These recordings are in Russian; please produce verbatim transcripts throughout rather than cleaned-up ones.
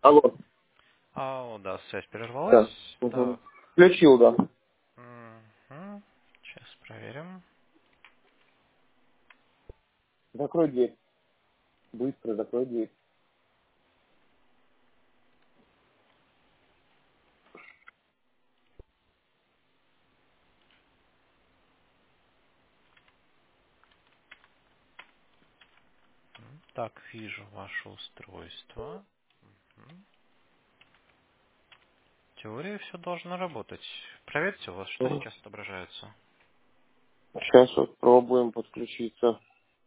Алло. А, да, связь прервалась. Да. Угу. Так. Включил, да. Мгм. Сейчас проверим. Закрой дверь. Быстро закрой дверь. М, Так, вижу ваше устройство. М. В теории все должно работать. Проверьте у вас, что Угу. сейчас отображается. Сейчас вот пробуем подключиться.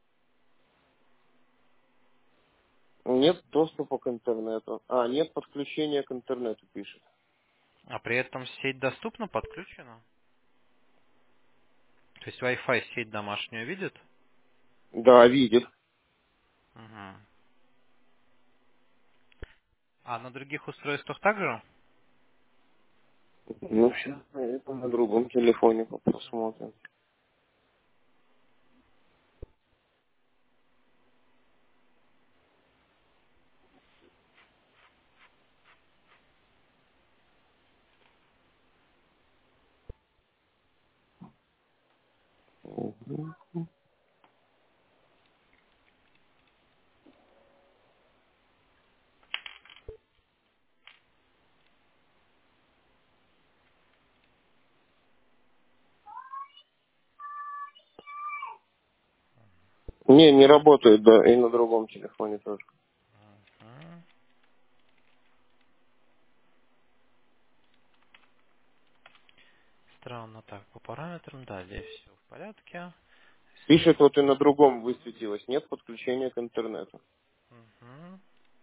Нет доступа к интернету. А, нет подключения к интернету, пишет. А при этом сеть доступна, подключена? То есть Wi-Fi сеть домашнюю видит? Да, видит. Мгм. А на других устройствах также? Ну, сейчас это на другом телефоне посмотрим. Мгм. Не, не работает, да, и на другом телефоне тоже. Мгм. Странно так, по параметрам, да, здесь все в порядке. Пишет, вот и на другом высветилось. Нет подключения к интернету. Мгм.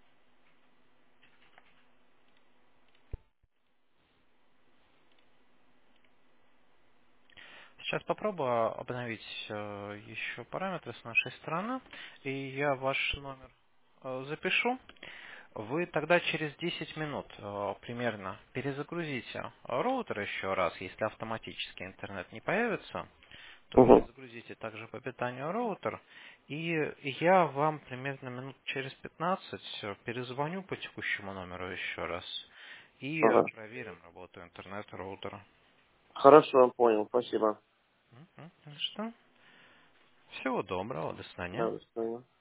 Сейчас попробую обновить э, еще параметры с нашей стороны, и я ваш номер э, запишу. Вы тогда через десять минут э, примерно перезагрузите роутер еще раз, если автоматически интернет не появится, то Угу. перезагрузите также по питанию роутер, и я вам примерно минут через пятнадцать э, перезвоню по текущему номеру еще раз и э, Ага. проверим работу интернета роутера. Хорошо, понял, спасибо. Мгм. Ну что? Всего доброго, до свидания. Да, до свидания.